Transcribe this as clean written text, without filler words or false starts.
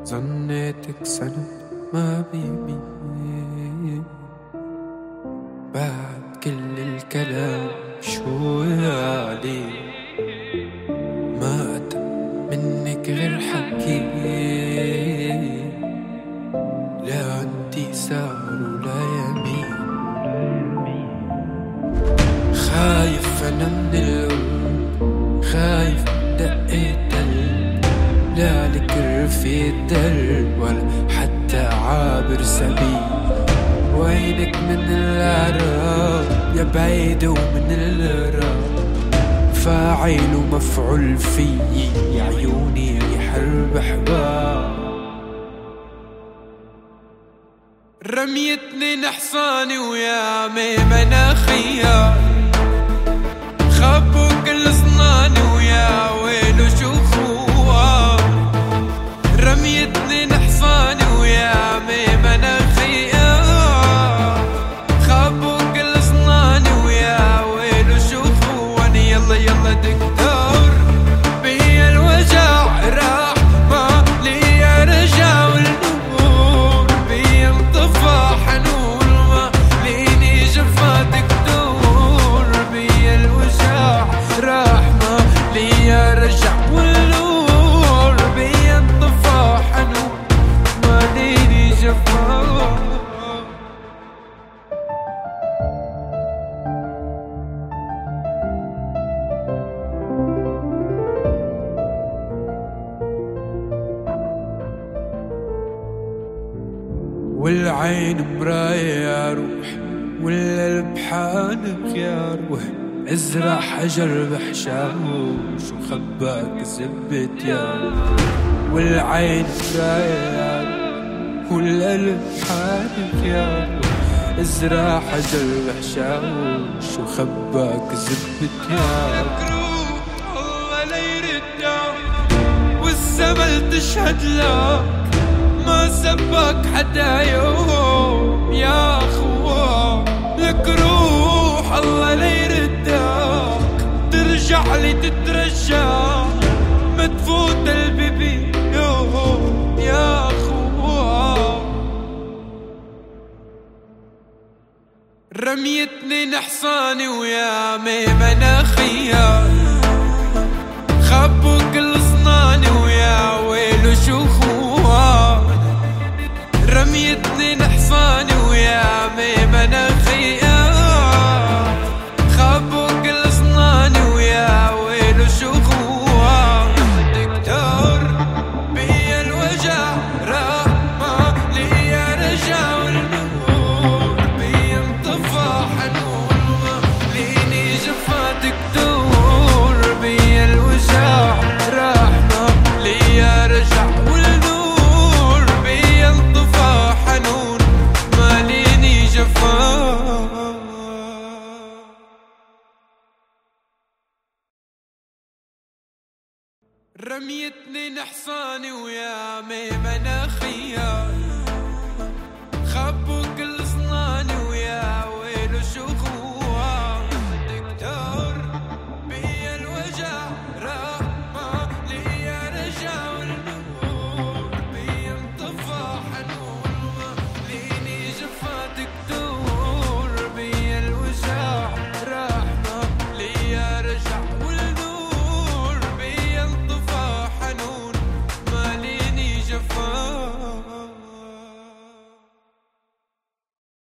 ظنيتك سنة ما بيبي بعد كل الكلام شو عليه ما أتى منك غير حكي لا انتي سار ولا يمين خايف أنا من القلب خايف دقيت لا لك رفيق درب ولا حتى عابر سبيل وينك من العراق يا بعيد ومن العراق فاعل ومفعول فيي يا عيوني يحرب حباب رميتني نحصاني ويا ميمنة خيار خبوا كل صناني ويا ويلو شو خوار رميتني نحصاني ويا ميمنة خيار خبوا كل صناني ويا ويلو شو خواني يلا يلا دكتور بيا الوجع راح ما لي رجع والنور بيا انطفى حنون ما ليني جفا دكتور بيا الوجع راح ما لي رجع والنور بيا انطفى حنون ما ليني جفا والعين مراية يا روح والقلب حانق يا روح ازرع حجر بحشاوش وخباك زبت يا روح والعين مراية يا روح والقلب حانق يا روح ازرع حجر بحشاوش وخباك زبت يا روح الله لا يردك والزمن تشهد لك ما سبك حدا يوم يا اخوة لك روح الله لا يردك ترجع لي تترجى ما تفوت البيبي يوم يا اخوة رميتني نحصاني ويا ميمنة خيار خبوا كل صناني ويا ويلو شو خوار رميتني نحصاني ويا ميمنة خيار خبوا كل صناني ويا ويلو شو خوار دكتور بيا الوجع راح ما لي رجع والنور بيا انطفى حنون ما ليني جفا دكتور بيا الوجع راح ما لي رجع والنور بيا انطفى حنون ما ليني جفا رميتني نحصاني ويا ميمنة خيار